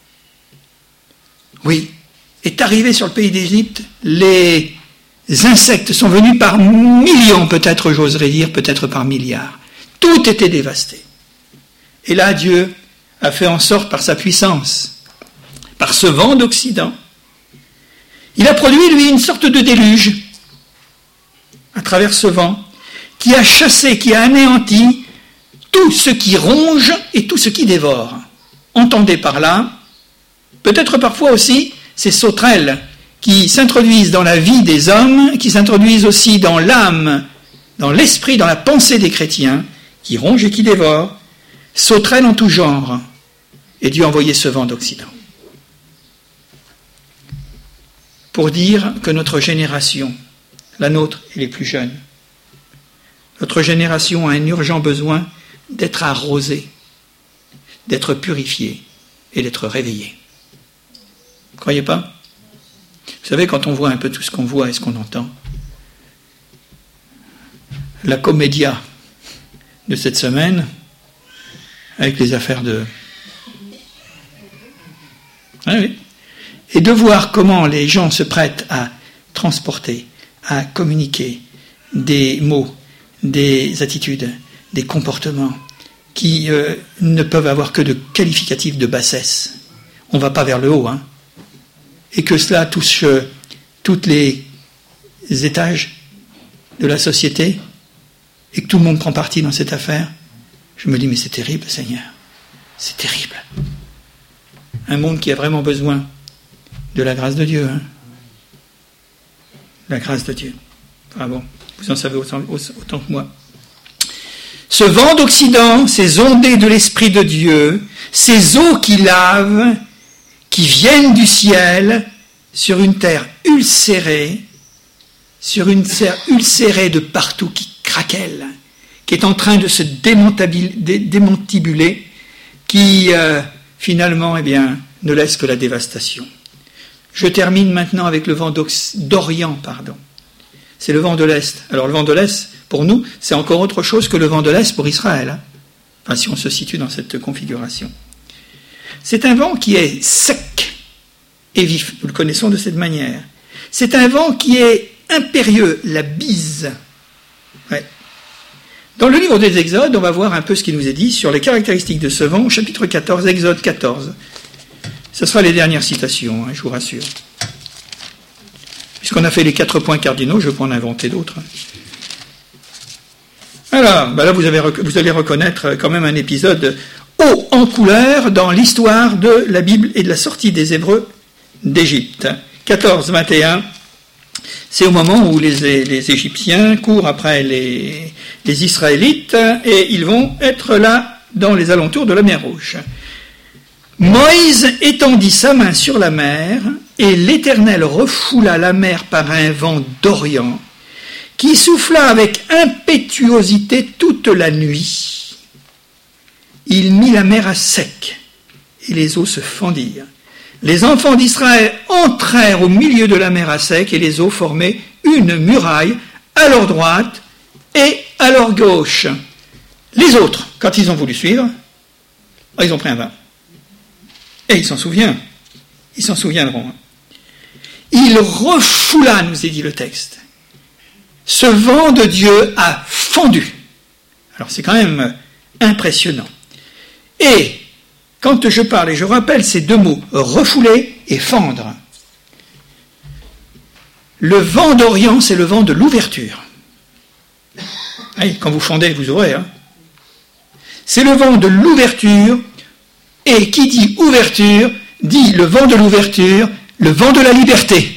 oui, est arrivé sur le pays d'Égypte, les insectes sont venus par millions, peut-être, j'oserais dire, peut-être par milliards. Tout était dévasté. Et là, Dieu a fait en sorte, par sa puissance, par ce vent d'Occident, il a produit, lui, une sorte de déluge, à travers ce vent, qui a chassé, qui a anéanti tout ce qui ronge et tout ce qui dévore. Entendez par là, peut-être parfois aussi, ces sauterelles qui s'introduisent dans la vie des hommes, qui s'introduisent aussi dans l'âme, dans l'esprit, dans la pensée des chrétiens, qui rongent et qui dévorent, sauterelles en tout genre. Et Dieu a envoyé ce vent d'Occident. Pour dire que notre génération, la nôtre et les plus jeunes, notre génération a un urgent besoin d'être arrosée, d'être purifiée et d'être réveillée. Vous ne croyez pas ? Vous savez, quand on voit un peu tout ce qu'on voit et ce qu'on entend, la comédia de cette semaine, avec les affaires de... Ah oui. Et de voir comment les gens se prêtent à transporter, à communiquer des mots, des attitudes, des comportements qui euh, ne peuvent avoir que de qualificatifs de bassesse. On ne va pas vers le haut, hein. Et que cela touche euh, tous les étages de la société, et que tout le monde prend parti dans cette affaire. Je me dis, mais c'est terrible, Seigneur. C'est terrible. Un monde qui a vraiment besoin de la grâce de Dieu. Hein. La grâce de Dieu. Ah bon, vous en savez autant, autant que moi. Ce vent d'Occident, ces ondées de l'Esprit de Dieu, ces eaux qui lavent, qui viennent du ciel, sur une terre ulcérée, sur une terre ulcérée de partout, qui craquelle, qui est en train de se démontibuler, qui euh, finalement eh bien, ne laisse que la dévastation. Je termine maintenant avec le vent d'Orient, pardon. C'est le vent de l'Est. Alors le vent de l'Est, pour nous, c'est encore autre chose que le vent de l'Est pour Israël. Hein. Enfin, si on se situe dans cette configuration. C'est un vent qui est sec et vif. Nous le connaissons de cette manière. C'est un vent qui est impérieux, la bise. Ouais. Dans le livre des Exodes, on va voir un peu ce qui nous est dit sur les caractéristiques de ce vent, au chapitre quatorze, Exode quatorze. Ce sera les dernières citations, hein, je vous rassure. Puisqu'on a fait les quatre points cardinaux, je peux en inventer d'autres. Alors, ben là, vous, avez, vous allez reconnaître quand même un épisode haut en couleur dans l'histoire de la Bible et de la sortie des Hébreux d'Égypte. quatorze vingt et un, c'est au moment où les, les Égyptiens courent après les, les Israélites et ils vont être là dans les alentours de la mer Rouge. Moïse étendit sa main sur la mer et l'Éternel refoula la mer par un vent d'Orient qui souffla avec impétuosité toute la nuit. Il mit la mer à sec et les eaux se fendirent. Les enfants d'Israël entrèrent au milieu de la mer à sec et les eaux formaient une muraille à leur droite et à leur gauche. Les autres, quand ils ont voulu suivre, ils ont pris un vin. Et ils s'en souviennent. Ils s'en souviendront. Il refoula, nous est dit le texte. Ce vent de Dieu a fondu. Alors c'est quand même impressionnant. Et quand je parle, et je rappelle ces deux mots, refouler et fendre. Le vent d'Orient, c'est le vent de l'ouverture. Quand vous fondez, vous ouvrez. Hein. C'est le vent de l'ouverture, et qui dit ouverture, dit le vent de l'ouverture, le vent de la liberté.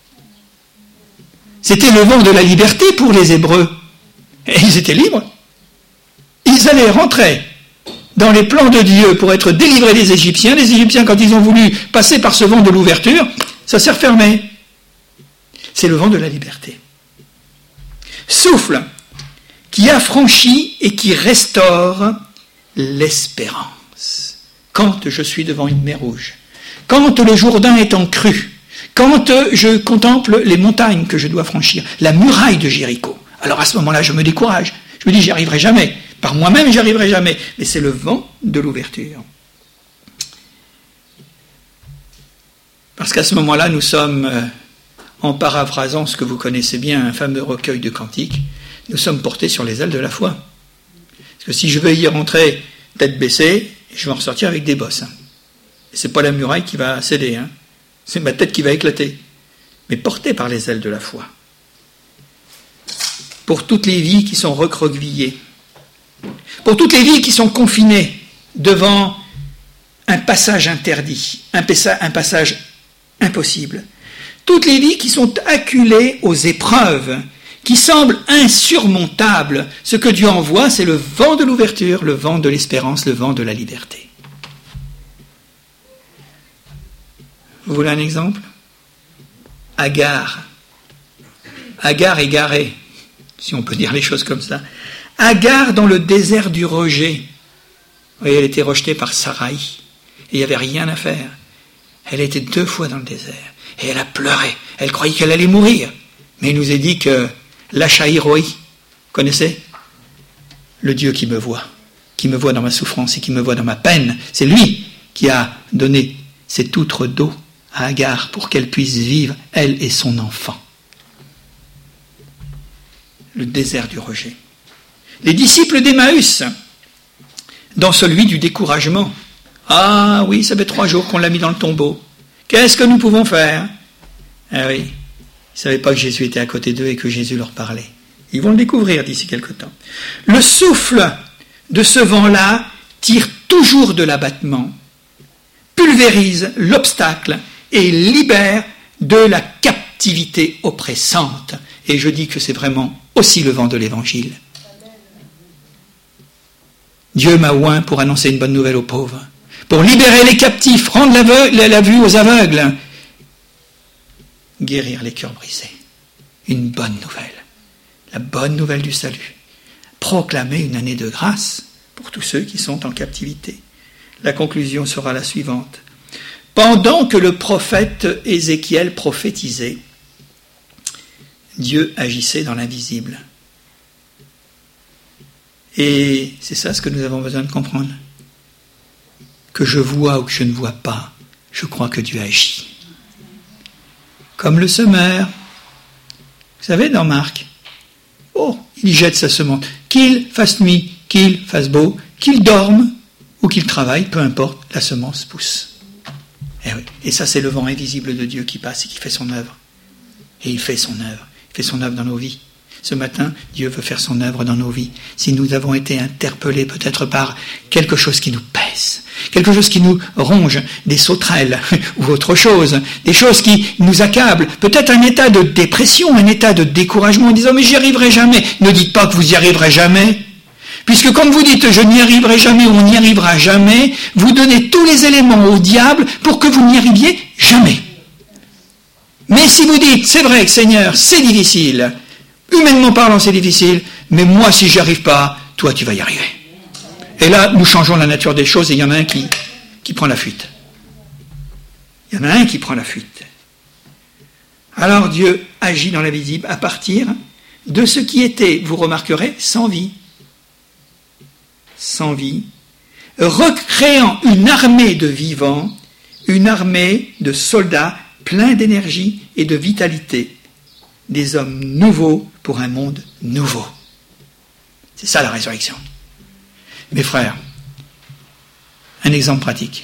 C'était le vent de la liberté pour les Hébreux. Et ils étaient libres. Ils allaient rentrer dans les plans de Dieu pour être délivrés des Égyptiens. Les Égyptiens, quand ils ont voulu passer par ce vent de l'ouverture, ça s'est refermé. C'est le vent de la liberté. Souffle qui affranchit et qui restaure l'espérance. Quand je suis devant une mer rouge, quand le Jourdain est en crue, quand je contemple les montagnes que je dois franchir, la muraille de Jéricho, alors à ce moment-là, je me décourage. Je me dis, j'y arriverai jamais. Par moi-même, j'y arriverai jamais. Mais c'est le vent de l'ouverture. Parce qu'à ce moment-là, nous sommes, euh, en paraphrasant ce que vous connaissez bien, un fameux recueil de cantiques, nous sommes portés sur les ailes de la foi. Parce que si je veux y rentrer tête baissée, je vais en ressortir avec des bosses. Hein. Et c'est pas la muraille qui va céder, hein. C'est ma tête qui va éclater. Mais porté par les ailes de la foi. Pour toutes les vies qui sont recroquevillées, pour toutes les vies qui sont confinées devant un passage interdit, un passage impossible, toutes les vies qui sont acculées aux épreuves, qui semblent insurmontables, ce que Dieu envoie, c'est le vent de l'ouverture, le vent de l'espérance, le vent de la liberté. Vous voulez un exemple ? Agar. Agar égarée, si on peut dire les choses comme ça. Agar dans le désert du rejet. Vous voyez, elle était rejetée par Sarai. Et il n'y avait rien à faire. Elle était deux fois dans le désert. Et elle a pleuré. Elle croyait qu'elle allait mourir. Mais il nous est dit que l'Achaïroi, connaissez ? Le Dieu qui me voit, qui me voit dans ma souffrance et qui me voit dans ma peine, c'est lui qui a donné cette outre d'eau à Agar pour qu'elle puisse vivre, elle et son enfant. Le désert du rejet. Les disciples d'Emmaüs, dans celui du découragement. Ah oui, ça fait trois jours qu'on l'a mis dans le tombeau. Qu'est-ce que nous pouvons faire ? Ah oui, ils ne savaient pas que Jésus était à côté d'eux et que Jésus leur parlait. Ils vont le découvrir d'ici quelque temps. Le souffle de ce vent-là tire toujours de l'abattement, pulvérise l'obstacle et libère de la captivité oppressante. Et je dis que c'est vraiment aussi le vent de l'Évangile. Dieu m'a oint pour annoncer une bonne nouvelle aux pauvres, pour libérer les captifs, rendre la, la vue aux aveugles, guérir les cœurs brisés. Une bonne nouvelle, la bonne nouvelle du salut. Proclamer une année de grâce pour tous ceux qui sont en captivité. La conclusion sera la suivante. Pendant que le prophète Ézéchiel prophétisait, Dieu agissait dans l'invisible. Et c'est ça ce que nous avons besoin de comprendre. Que je vois ou que je ne vois pas, je crois que Dieu agit. Comme le semeur. Vous savez, dans Marc, oh, il y jette sa semence. Qu'il fasse nuit, qu'il fasse beau, qu'il dorme ou qu'il travaille, peu importe, la semence pousse. Et, oui. Et ça, c'est le vent invisible de Dieu qui passe et qui fait son œuvre. Et il fait son œuvre. Il fait son œuvre dans nos vies. Ce matin, Dieu veut faire son œuvre dans nos vies. Si nous avons été interpellés peut-être par quelque chose qui nous pèse, quelque chose qui nous ronge, des sauterelles ou autre chose, des choses qui nous accablent, peut-être un état de dépression, un état de découragement en disant « mais j'y arriverai jamais ». Ne dites pas que vous y arriverez jamais. Puisque quand vous dites « je n'y arriverai jamais » ou « on n'y arrivera jamais », vous donnez tous les éléments au diable pour que vous n'y arriviez jamais. Mais si vous dites « c'est vrai, Seigneur, c'est difficile », humainement parlant, c'est difficile, mais moi, si j'y arrive pas, toi, tu vas y arriver. Et là, nous changeons la nature des choses et il y en a un qui, qui prend la fuite. Il y en a un qui prend la fuite. Alors Dieu agit dans l'invisible à partir de ce qui était, vous remarquerez, sans vie. Sans vie. Recréant une armée de vivants, une armée de soldats pleins d'énergie et de vitalité. Des hommes nouveaux pour un monde nouveau. C'est ça la résurrection. Mes frères, un exemple pratique.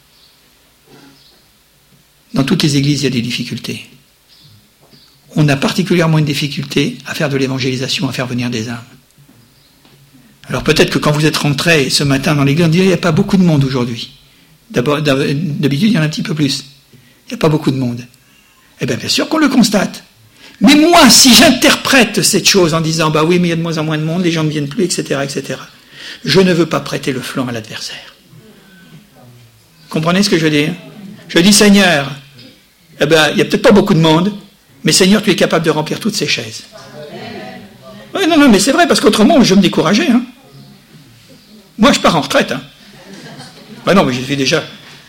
Dans toutes les églises, il y a des difficultés. On a particulièrement une difficulté à faire de l'évangélisation, à faire venir des âmes. Alors peut-être que quand vous êtes rentrés ce matin dans l'église, on dirait qu'il n'y a pas beaucoup de monde aujourd'hui. D'abord, d'habitude, il y en a un petit peu plus. Il n'y a pas beaucoup de monde. Eh bien, bien sûr qu'on le constate. Mais moi, si j'interprète cette chose en disant « bah oui, mais il y a de moins en moins de monde, les gens ne viennent plus, et cetera, et cetera » je ne veux pas prêter le flanc à l'adversaire. Comprenez ce que je veux dire ? Je dis « Seigneur, eh ben, il n'y a peut-être pas beaucoup de monde, mais Seigneur, tu es capable de remplir toutes ces chaises. » Oui, non, non, mais c'est vrai, parce qu'autrement, je vais me décourager. Hein. Moi, je pars en retraite. Hein. Ben non, mais j'ai fait déjà...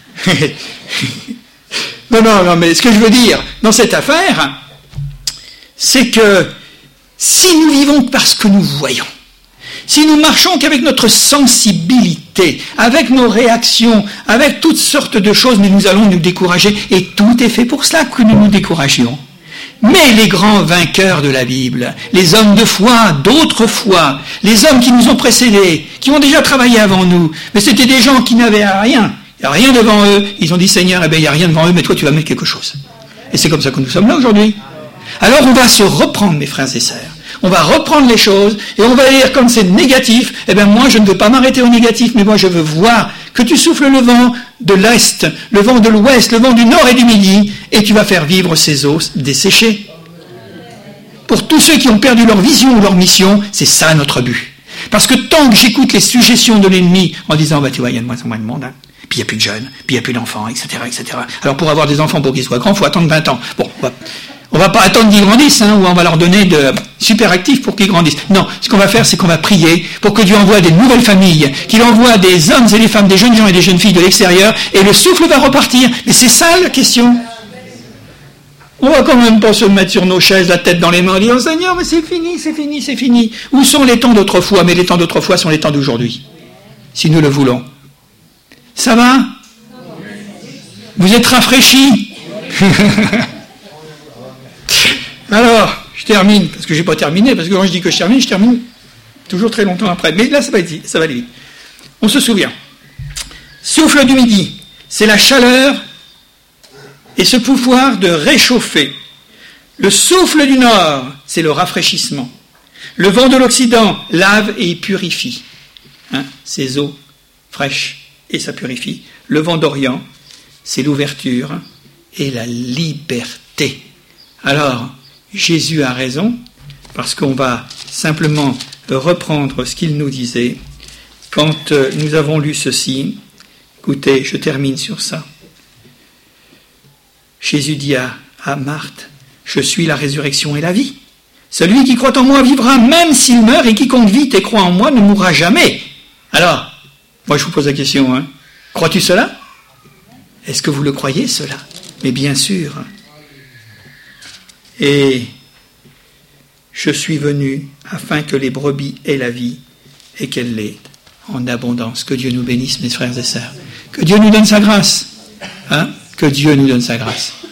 non, non, non, mais ce que je veux dire, dans cette affaire... c'est que si nous vivons parce que nous voyons, si nous marchons qu'avec notre sensibilité, avec nos réactions, avec toutes sortes de choses, mais nous allons nous décourager, et tout est fait pour cela que nous nous découragions. Mais les grands vainqueurs de la Bible, les hommes de foi, d'autres foi, les hommes qui nous ont précédés, qui ont déjà travaillé avant nous, mais c'était des gens qui n'avaient rien, il n'y a rien devant eux, ils ont dit Seigneur, eh bien, il n'y a rien devant eux, mais toi tu vas mettre quelque chose. Et c'est comme ça que nous sommes là aujourd'hui. Alors on va se reprendre, mes frères et sœurs. On va reprendre les choses et on va dire comme c'est négatif, eh bien moi je ne veux pas m'arrêter au négatif, mais moi je veux voir que tu souffles le vent de l'est, le vent de l'ouest, le vent du nord et du midi, et tu vas faire vivre ces os desséchés. Pour tous ceux qui ont perdu leur vision ou leur mission, c'est ça notre but. Parce que tant que j'écoute les suggestions de l'ennemi en disant bah tu vois il y a de moins en moins de monde, hein, puis il n'y a plus de jeunes, puis il n'y a plus d'enfants, et cetera, et cetera. Alors pour avoir des enfants pour qu'ils soient grands, il faut attendre vingt ans. Bon, on va... On va pas attendre qu'ils grandissent, hein, ou on va leur donner de super actifs pour qu'ils grandissent. Non, ce qu'on va faire, c'est qu'on va prier pour que Dieu envoie des nouvelles familles, qu'il envoie des hommes et des femmes, des jeunes gens et des jeunes filles de l'extérieur, et le souffle va repartir. Mais c'est ça la question. On va quand même pas se mettre sur nos chaises, la tête dans les mains, en disant, Seigneur, mais c'est fini, c'est fini, c'est fini. Où sont les temps d'autrefois? Mais les temps d'autrefois sont les temps d'aujourd'hui, si nous le voulons. Ça va? Vous êtes rafraîchis? Alors, je termine, parce que je n'ai pas terminé, parce que quand je dis que je termine, je termine toujours très longtemps après. Mais là, ça va, être, ça va aller vite. On se souvient. Souffle du midi, c'est la chaleur et ce pouvoir de réchauffer. Le souffle du nord, c'est le rafraîchissement. Le vent de l'Occident lave et purifie. Hein, ces eaux fraîches, et ça purifie. Le vent d'Orient, c'est l'ouverture et la liberté. Alors, Jésus a raison, parce qu'on va simplement reprendre ce qu'il nous disait. Quand nous avons lu ceci, écoutez, je termine sur ça. Jésus dit à, à Marthe, « Je suis la résurrection et la vie. Celui qui croit en moi vivra même s'il meurt, et quiconque vit et croit en moi ne mourra jamais. » Alors, moi je vous pose la question, hein, crois-tu cela? Est-ce que vous le croyez, cela? Mais bien sûr. Et je suis venu afin que les brebis aient la vie et qu'elle l'ait en abondance. Que Dieu nous bénisse, mes frères et sœurs. Que Dieu nous donne sa grâce. Hein? Que Dieu nous donne sa grâce.